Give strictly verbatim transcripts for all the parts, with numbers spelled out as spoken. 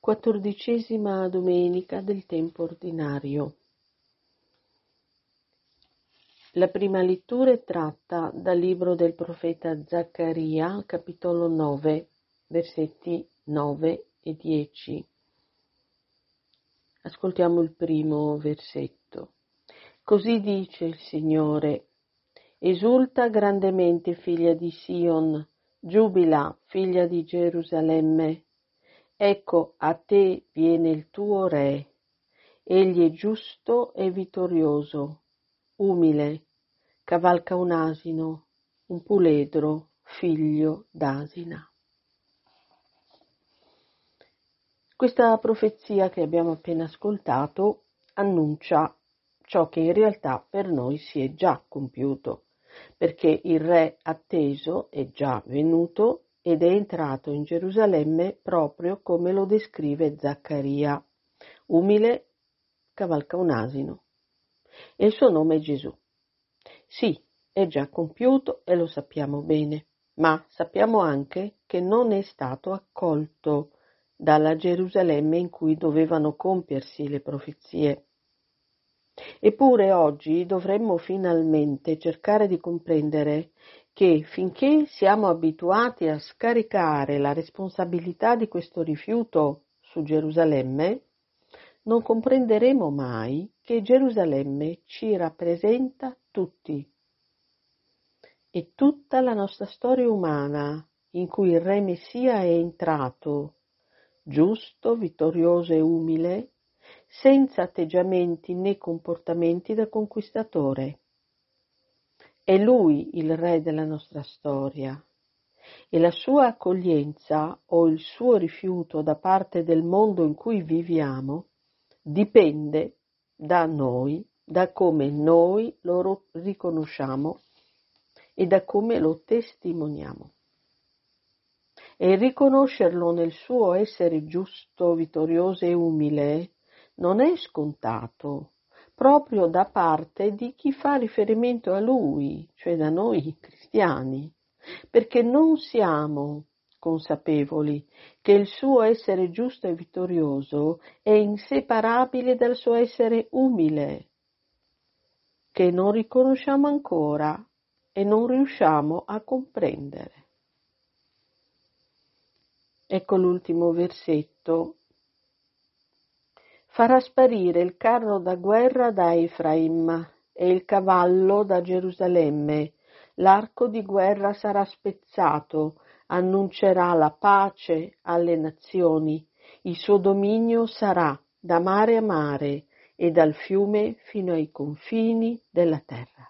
Quattordicesima domenica del tempo ordinario. La prima lettura è tratta dal libro del profeta Zaccaria, capitolo nove, versetti nove e dieci. Ascoltiamo il primo versetto. Così dice il Signore: esulta grandemente, figlia di Sion, giubila, figlia di Gerusalemme. Ecco, a te viene il tuo re, egli è giusto e vittorioso, umile, cavalca un asino, un puledro, figlio d'asina. Questa profezia che abbiamo appena ascoltato annuncia ciò che in realtà per noi si è già compiuto, perché il re atteso è già venuto ed è entrato in Gerusalemme proprio come lo descrive Zaccaria. Umile, cavalca un asino. E il suo nome è Gesù. Sì, è già compiuto e lo sappiamo bene, ma sappiamo anche che non è stato accolto dalla Gerusalemme in cui dovevano compiersi le profezie. Eppure oggi dovremmo finalmente cercare di comprendere che finché siamo abituati a scaricare la responsabilità di questo rifiuto su Gerusalemme, non comprenderemo mai che Gerusalemme ci rappresenta tutti. E tutta la nostra storia umana in cui il Re Messia è entrato, giusto, vittorioso e umile, senza atteggiamenti né comportamenti da conquistatore. È Lui il Re della nostra storia e la sua accoglienza o il suo rifiuto da parte del mondo in cui viviamo dipende da noi, da come noi lo riconosciamo e da come lo testimoniamo. E riconoscerlo nel suo essere giusto, vittorioso e umile non è scontato, proprio da parte di chi fa riferimento a Lui, cioè da noi cristiani, perché non siamo consapevoli che il suo essere giusto e vittorioso è inseparabile dal suo essere umile, che non riconosciamo ancora e non riusciamo a comprendere. Ecco l'ultimo versetto. Farà sparire il carro da guerra da Efraim e il cavallo da Gerusalemme. L'arco di guerra sarà spezzato, annuncerà la pace alle nazioni. Il suo dominio sarà da mare a mare e dal fiume fino ai confini della terra.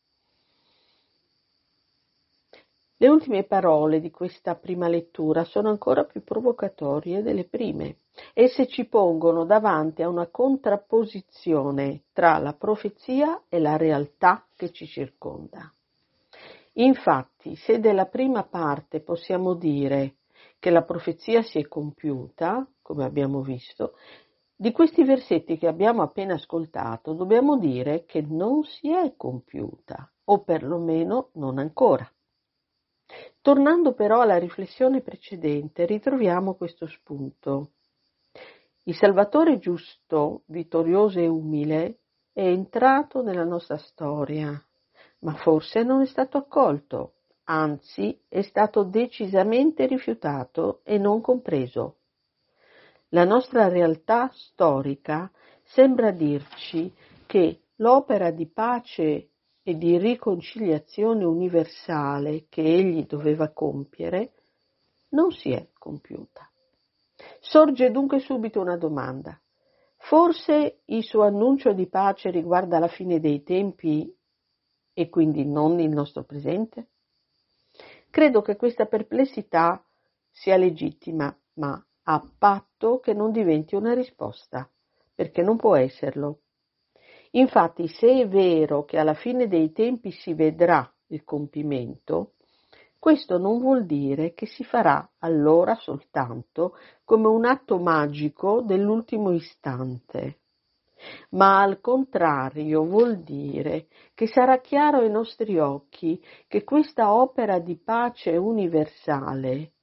Le ultime parole di questa prima lettura sono ancora più provocatorie delle prime. Esse ci pongono davanti a una contrapposizione tra la profezia e la realtà che ci circonda. Infatti, se della prima parte possiamo dire che la profezia si è compiuta, come abbiamo visto, di questi versetti che abbiamo appena ascoltato dobbiamo dire che non si è compiuta, o perlomeno non ancora. Tornando però alla riflessione precedente, ritroviamo questo spunto. Il Salvatore giusto, vittorioso e umile è entrato nella nostra storia, ma forse non è stato accolto, anzi è stato decisamente rifiutato e non compreso. La nostra realtà storica sembra dirci che l'opera di pace e di riconciliazione universale che egli doveva compiere non si è compiuta. Sorge dunque subito una domanda. Forse il suo annuncio di pace riguarda la fine dei tempi e quindi non il nostro presente? Credo che questa perplessità sia legittima, ma a patto che non diventi una risposta, perché non può esserlo. Infatti, se è vero che alla fine dei tempi si vedrà il compimento, questo non vuol dire che si farà allora soltanto come un atto magico dell'ultimo istante, ma al contrario vuol dire che sarà chiaro ai nostri occhi che questa opera di pace universale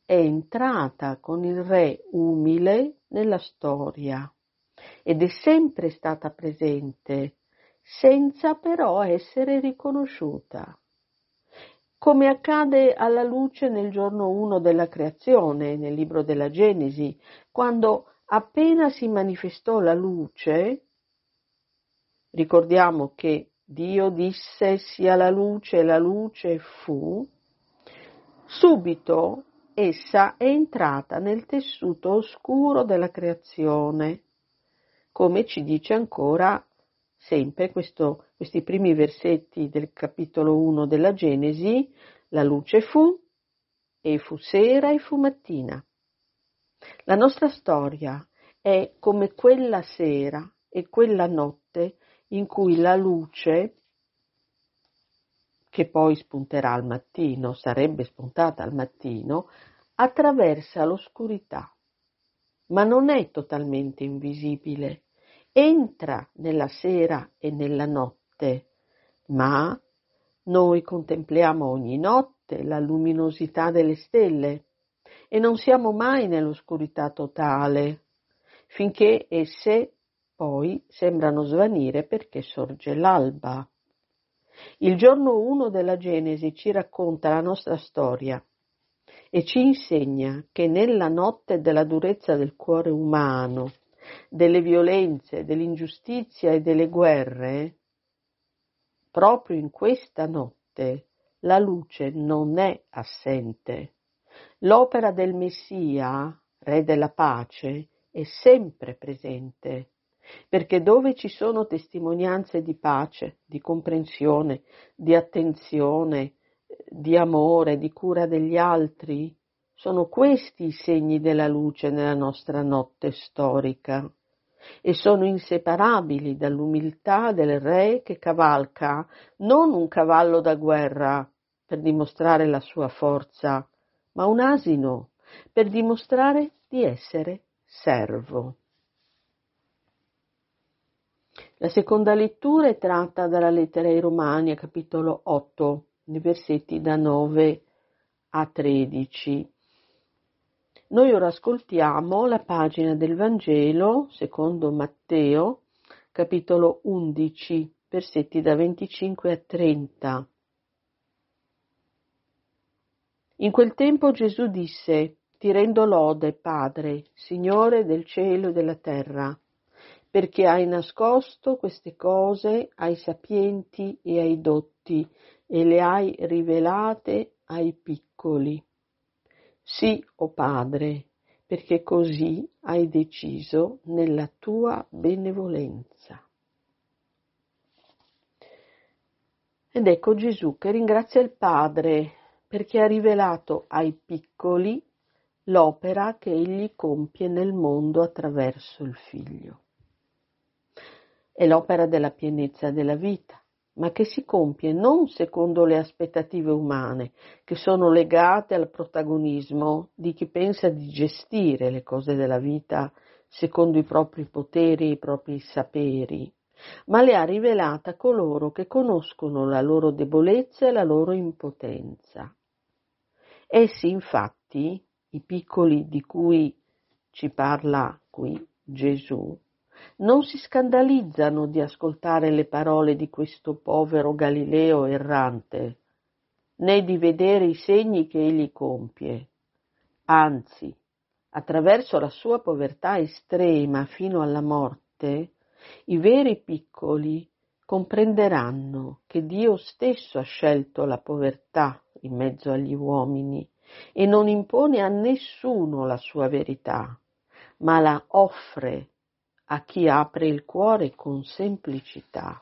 è entrata con il re umile nella storia ed è sempre stata presente, senza però essere riconosciuta. Come accade alla luce nel giorno uno della creazione, nel libro della Genesi, quando appena si manifestò la luce, ricordiamo che Dio disse sia la luce e la luce fu, subito essa è entrata nel tessuto oscuro della creazione, come ci dice ancora sempre questo, questi primi versetti del capitolo uno della Genesi, la luce fu, e fu sera e fu mattina. La nostra storia è come quella sera e quella notte in cui la luce, che poi spunterà al mattino, sarebbe spuntata al mattino, attraversa l'oscurità, ma non è totalmente invisibile. Entra nella sera e nella notte, ma noi contempliamo ogni notte la luminosità delle stelle e non siamo mai nell'oscurità totale, finché esse poi sembrano svanire perché sorge l'alba. Il giorno uno della Genesi ci racconta la nostra storia e ci insegna che nella notte della durezza del cuore umano, delle violenze, dell'ingiustizia e delle guerre, proprio in questa notte la luce non è assente. L'opera del Messia, Re della pace, è sempre presente, perché dove ci sono testimonianze di pace, di comprensione, di attenzione, di amore, di cura degli altri, sono questi i segni della luce nella nostra notte storica e sono inseparabili dall'umiltà del re che cavalca non un cavallo da guerra per dimostrare la sua forza, ma un asino per dimostrare di essere servo. La seconda lettura è tratta dalla lettera ai Romani, a capitolo otto, nei versetti da nove a tredici. Noi ora ascoltiamo la pagina del Vangelo secondo Matteo, capitolo undici, versetti da venticinque a trenta. In quel tempo Gesù disse: Ti rendo lode, Padre, Signore del cielo e della terra, perché hai nascosto queste cose ai sapienti e ai dotti e le hai rivelate ai piccoli. Sì, o Padre, perché così hai deciso nella tua benevolenza. Ed ecco Gesù che ringrazia il Padre perché ha rivelato ai piccoli l'opera che egli compie nel mondo attraverso il Figlio. È l'opera della pienezza della vita, ma che si compie non secondo le aspettative umane, che sono legate al protagonismo di chi pensa di gestire le cose della vita secondo i propri poteri e i propri saperi, ma le ha rivelate a coloro che conoscono la loro debolezza e la loro impotenza. Essi, infatti, i piccoli di cui ci parla qui Gesù, non si scandalizzano di ascoltare le parole di questo povero Galileo errante, né di vedere i segni che egli compie. Anzi, attraverso la sua povertà estrema fino alla morte, i veri piccoli comprenderanno che Dio stesso ha scelto la povertà in mezzo agli uomini e non impone a nessuno la sua verità, ma la offre a chi apre il cuore con semplicità.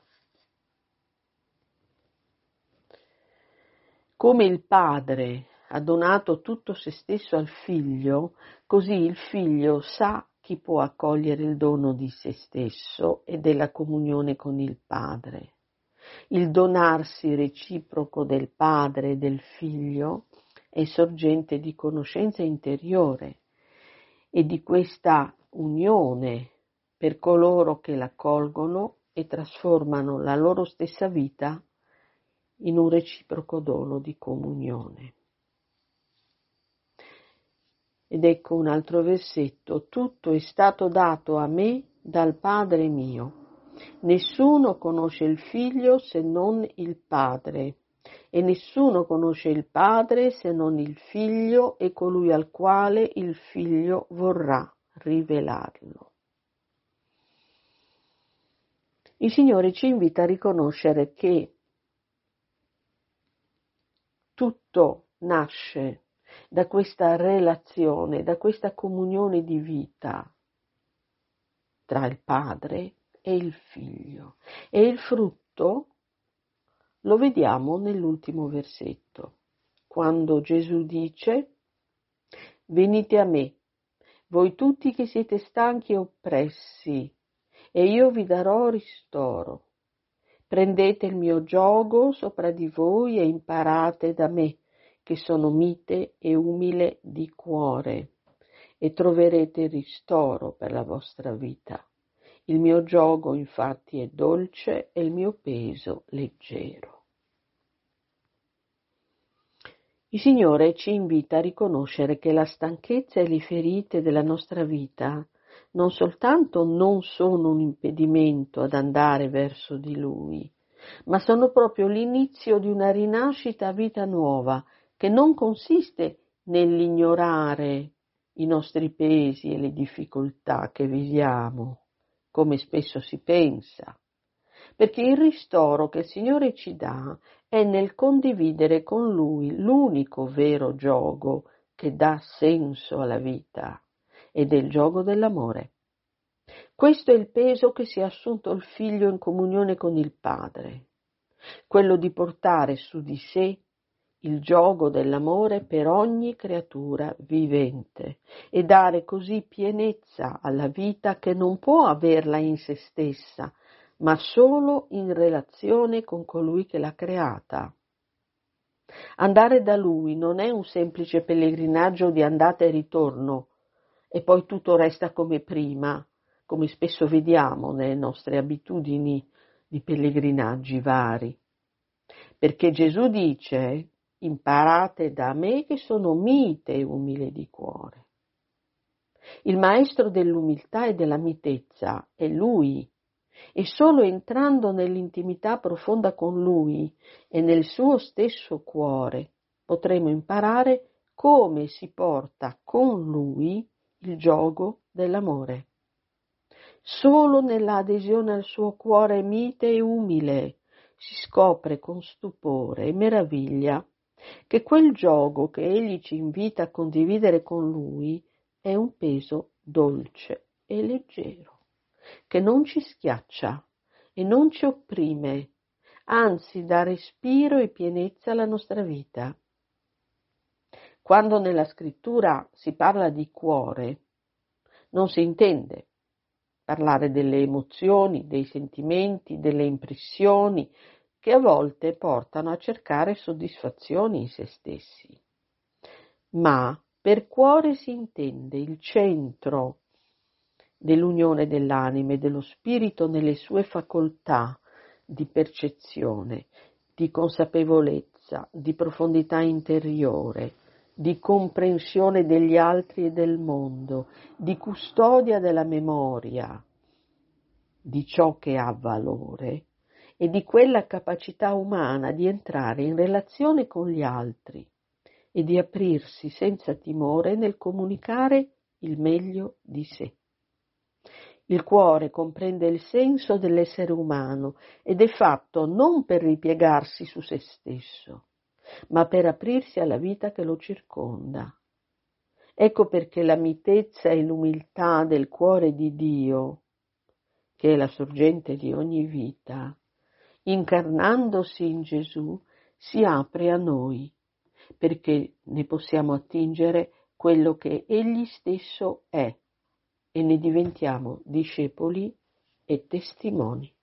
Come il Padre ha donato tutto se stesso al Figlio, così il Figlio sa chi può accogliere il dono di se stesso e della comunione con il Padre. Il donarsi reciproco del Padre e del Figlio è sorgente di conoscenza interiore e di questa unione per coloro che l'accolgono e trasformano la loro stessa vita in un reciproco dono di comunione. Ed ecco un altro versetto: tutto è stato dato a me dal Padre mio. Nessuno conosce il Figlio se non il Padre, e nessuno conosce il Padre se non il Figlio e colui al quale il Figlio vorrà rivelarlo. Il Signore ci invita a riconoscere che tutto nasce da questa relazione, da questa comunione di vita tra il Padre e il Figlio. E il frutto lo vediamo nell'ultimo versetto, quando Gesù dice: venite a me, voi tutti che siete stanchi e oppressi, e io vi darò ristoro. Prendete il mio giogo sopra di voi e imparate da me, che sono mite e umile di cuore, e troverete ristoro per la vostra vita. Il mio giogo infatti è dolce e il mio peso leggero. Il Signore ci invita a riconoscere che la stanchezza e le ferite della nostra vita non soltanto non sono un impedimento ad andare verso di Lui, ma sono proprio l'inizio di una rinascita a vita nuova, che non consiste nell'ignorare i nostri pesi e le difficoltà che viviamo, come spesso si pensa, perché il ristoro che il Signore ci dà è nel condividere con Lui l'unico vero giogo che dà senso alla vita, ed è il giogo dell'amore. Questo è il peso che si è assunto il Figlio in comunione con il Padre, quello di portare su di sé il giogo dell'amore per ogni creatura vivente e dare così pienezza alla vita che non può averla in se stessa, ma solo in relazione con colui che l'ha creata. Andare da Lui non è un semplice pellegrinaggio di andata e ritorno e poi tutto resta come prima, come spesso vediamo nelle nostre abitudini di pellegrinaggi vari. Perché Gesù dice: imparate da me che sono mite e umile di cuore. Il maestro dell'umiltà e della mitezza è Lui, e solo entrando nell'intimità profonda con Lui e nel suo stesso cuore potremo imparare come si porta con Lui il giogo dell'amore. Solo nell'adesione al suo cuore mite e umile si scopre con stupore e meraviglia che quel giogo che Egli ci invita a condividere con Lui è un peso dolce e leggero, che non ci schiaccia e non ci opprime, anzi dà respiro e pienezza alla nostra vita. Quando nella scrittura si parla di cuore, non si intende parlare delle emozioni, dei sentimenti, delle impressioni che a volte portano a cercare soddisfazioni in se stessi. Ma per cuore si intende il centro dell'unione dell'anima e dello spirito nelle sue facoltà di percezione, di consapevolezza, di profondità interiore, di comprensione degli altri e del mondo, di custodia della memoria, di ciò che ha valore e di quella capacità umana di entrare in relazione con gli altri e di aprirsi senza timore nel comunicare il meglio di sé. Il cuore comprende il senso dell'essere umano ed è fatto non per ripiegarsi su se stesso, ma per aprirsi alla vita che lo circonda. Ecco perché la mitezza e l'umiltà del cuore di Dio, che è la sorgente di ogni vita, incarnandosi in Gesù, si apre a noi, perché ne possiamo attingere quello che Egli stesso è e ne diventiamo discepoli e testimoni.